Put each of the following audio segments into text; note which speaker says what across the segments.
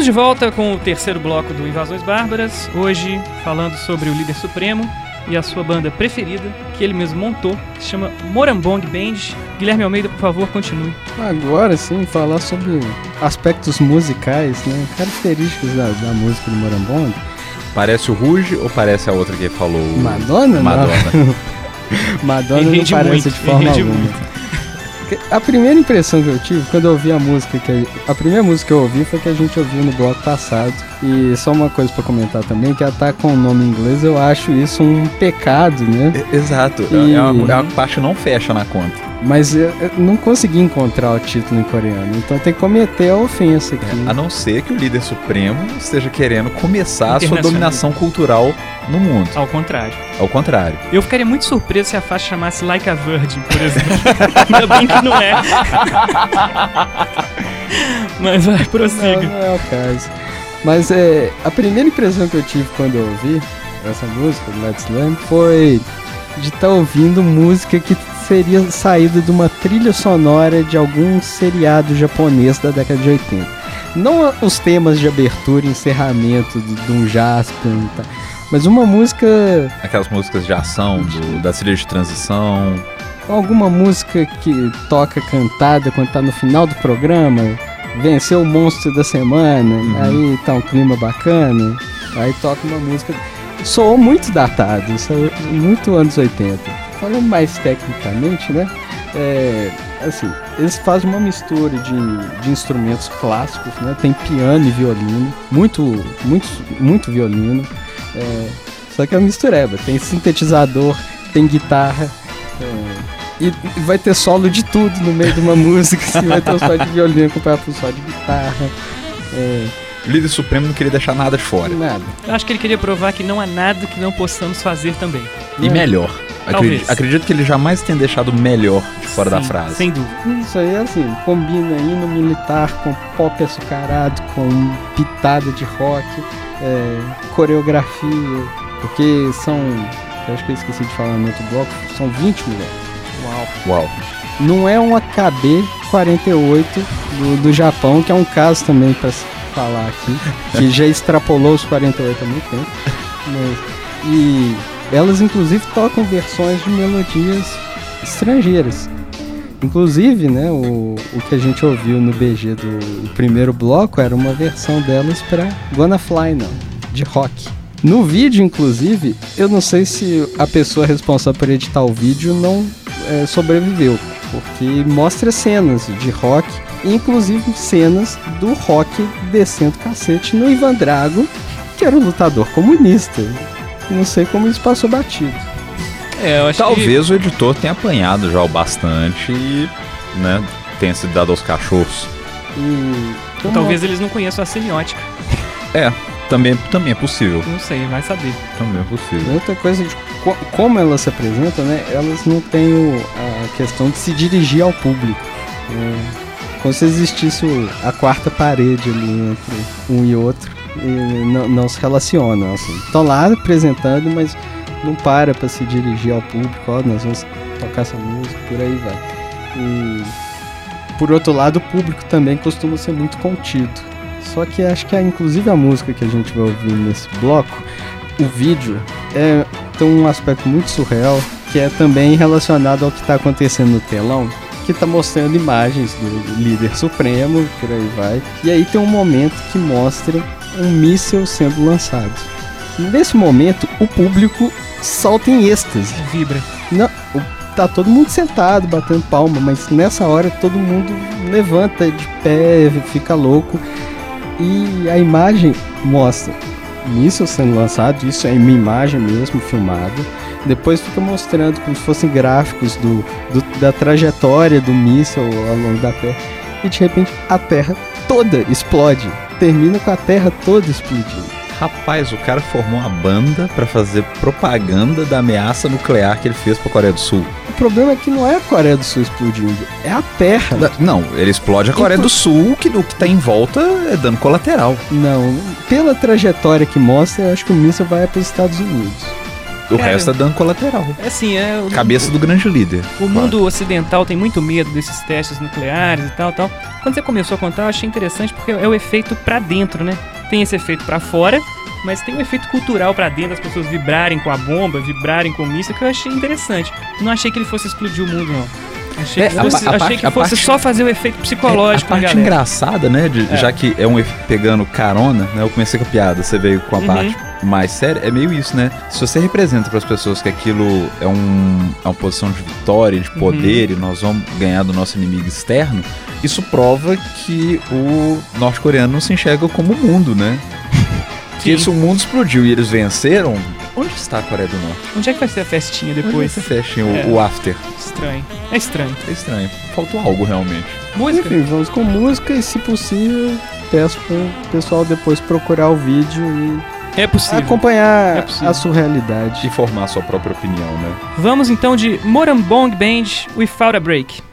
Speaker 1: Estamos de volta com o terceiro bloco do Invasões Bárbaras, hoje falando sobre o líder supremo e a sua banda preferida, que ele mesmo montou, que se chama Morambong Band. Guilherme Almeida, por favor, continue.
Speaker 2: Agora sim, falar sobre aspectos musicais, né, características da música do Morambong.
Speaker 3: Parece o Ruge ou parece a outra que falou?
Speaker 2: Madonna?
Speaker 3: Madonna.
Speaker 2: Madonna não parece muito, de forma alguma. Muito. A primeira impressão que eu tive quando eu ouvi a música, a primeira música que eu ouvi foi que a gente ouviu no bloco passado. E só uma coisa pra comentar também, que ela tá com o nome em inglês, eu acho isso um pecado, né?
Speaker 3: Exato, é uma parte que não fecha na conta.
Speaker 2: Mas eu não consegui encontrar o título em coreano, então tem que cometer a ofensa aqui.
Speaker 3: A não ser que o líder supremo esteja querendo começar a sua dominação cultural no mundo.
Speaker 1: Ao contrário.
Speaker 3: Ao contrário.
Speaker 1: Eu ficaria muito surpreso se a faixa chamasse Like a Virgin, por exemplo. Ainda bem que não é. Mas vai, prossiga.
Speaker 2: Não é o caso. Mas a primeira impressão que eu tive quando eu ouvi essa música, Let's Slam, foi de estar ouvindo música que seria saída de uma trilha sonora de algum seriado japonês da década de 80. Não os temas de abertura e encerramento de um Jaspion, tá? Mas uma música...
Speaker 3: Aquelas músicas de ação, da trilha de transição.
Speaker 2: Alguma música que toca cantada quando tá no final do programa. Venceu o monstro da semana, aí tá um clima bacana, aí toca uma música... Soou muito datado, soou muito anos 80. Falando mais tecnicamente, né? Assim, eles fazem uma mistura de instrumentos clássicos, né? Tem piano e violino, muito violino. Só que é uma mistureba. Tem sintetizador, tem guitarra, e vai ter solo de tudo no meio de uma música. Assim, vai ter um solo de violino acompanhado por um solo de guitarra.
Speaker 3: O líder supremo não queria deixar nada de fora.
Speaker 2: Nada.
Speaker 1: Eu acho que ele queria provar que não há nada que não possamos fazer também.
Speaker 3: E melhor. Acredito que ele jamais tenha deixado melhor de fora da frase.
Speaker 1: Sem dúvida.
Speaker 2: Isso aí, assim, combina hino militar com pop açucarado, com pitada de rock, coreografia, porque são, eu acho que eu esqueci de falar no outro bloco, são 20 mulheres.
Speaker 3: Uau.
Speaker 2: Não é um AKB-48 do Japão, que é um caso também para falar aqui, que já extrapolou os 48 há muito tempo. E elas, inclusive, tocam versões de melodias estrangeiras. Inclusive, né, o que a gente ouviu no BG do primeiro bloco era uma versão delas para Gonna Fly Now, de rock. No vídeo, inclusive, eu não sei se a pessoa responsável por editar o vídeo não sobreviveu, porque mostra cenas de rock, inclusive cenas do rock descendo cacete no Ivan Drago, que era um lutador comunista. Não sei como isso passou batido.
Speaker 1: Eu acho
Speaker 3: Talvez o editor tenha apanhado já o bastante e, né, tenha se dado aos cachorros.
Speaker 1: Talvez eles não conheçam a semiótica.
Speaker 3: Também é possível.
Speaker 1: Não sei, vai saber.
Speaker 3: Também é possível.
Speaker 2: Outra coisa de como elas se apresentam, né? Elas não têm a questão de se dirigir ao público. Como se existisse a quarta parede ali entre um e outro. E não se relacionam, assim. Estão lá apresentando, mas não para se dirigir ao público. Nós vamos tocar essa música, por aí vai. E por outro lado, o público também costuma ser muito contido. Só que acho que inclusive a música que a gente vai ouvir nesse bloco, o vídeo, tem um aspecto muito surreal, que é também relacionado ao que está acontecendo no telão, que está mostrando imagens do líder supremo, por aí vai. E aí tem um momento que mostra um míssil sendo lançado. Nesse momento, o público salta em êxtase.
Speaker 1: Vibra.
Speaker 2: Não, tá todo mundo sentado, batendo palma, mas nessa hora todo mundo levanta de pé, fica louco. E a imagem mostra o míssil sendo lançado, isso é uma imagem mesmo, filmada. Depois fica mostrando como se fossem gráficos da trajetória do míssil ao longo da Terra. E de repente a Terra toda explode. Termina com a Terra toda explodindo.
Speaker 3: Rapaz, o cara formou uma banda pra fazer propaganda da ameaça nuclear que ele fez pra Coreia do Sul.
Speaker 2: O problema é que não é a Coreia do Sul explodindo, é a Terra.
Speaker 3: Não, ele explode a Coreia do Sul, que o que tá em volta é dano colateral.
Speaker 2: Não, pela trajetória que mostra, eu acho que o míssil vai para os Estados Unidos.
Speaker 3: O resto é dano colateral.
Speaker 1: Assim,
Speaker 3: Cabeça do grande líder.
Speaker 1: O mundo ocidental tem muito medo desses testes nucleares e tal. Quando você começou a contar, eu achei interessante porque é o efeito pra dentro, né? Tem esse efeito pra fora, mas tem um efeito cultural pra dentro, as pessoas vibrarem com a bomba, vibrarem com o míssil, que eu achei interessante. Não achei que ele fosse explodir o mundo, não. Achei que fosse só fazer o efeito psicológico.
Speaker 3: A parte engraçada, né, já que é pegando carona, né, eu comecei com a piada, você veio com a parte mais séria, é meio isso, né? Se você representa para as pessoas que aquilo é uma posição de vitória, de poder, e nós vamos ganhar do nosso inimigo externo, isso prova que o norte-coreano não se enxerga como o mundo, né? Que se o mundo explodiu e eles venceram, onde está a Coreia do Norte?
Speaker 1: Onde é que vai ser a festinha depois?
Speaker 3: Onde vai ser a festinha, o after?
Speaker 1: Estranho. É estranho.
Speaker 3: É estranho. Faltou algo, realmente.
Speaker 1: Música?
Speaker 2: Enfim, vamos com música e, se possível, peço para o pessoal depois procurar o vídeo e acompanhar a surrealidade.
Speaker 3: E formar a sua própria opinião, né?
Speaker 1: Vamos então de Morambong Band, Without a Break.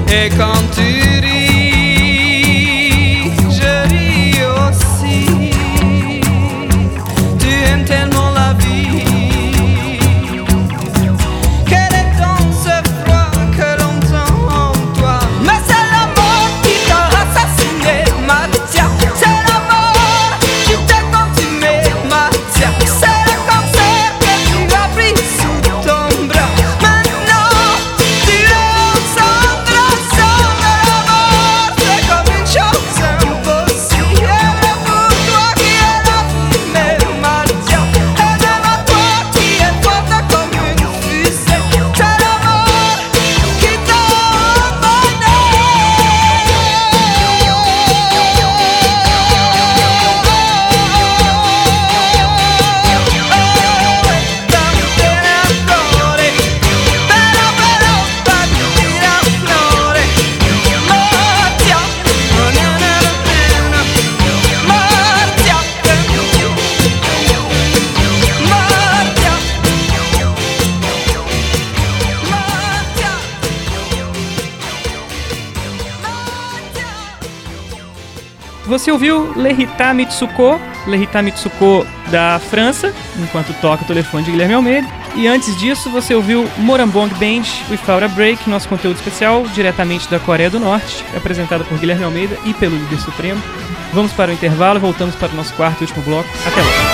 Speaker 4: Et quand tu ris, je ris aussi. Tu aimes tellement la vie. Quel est donc ce froid que l'on sent en toi? Mais c'est la mort qui t'a assassiné, Mathia. C'est la mort qui t'a consumé, Mathia. C'est le cancer que tu as pris sous ton bras. Maintenant, tu es en cendres, sans la mort. C'est comme une chose impossible. Et pour toi qui es la fumée, Mathia. Et même à toi qui es forte comme une fusée. C'est la mort qui t'a emmené.
Speaker 1: Você ouviu Lerita Mitsuko da França, enquanto toca o telefone de Guilherme Almeida. E antes disso, você ouviu Morambong Band, Without a Break, nosso conteúdo especial, diretamente da Coreia do Norte, apresentado por Guilherme Almeida e pelo Líder Supremo. Vamos para o intervalo e voltamos para o nosso quarto e último bloco. Até lá!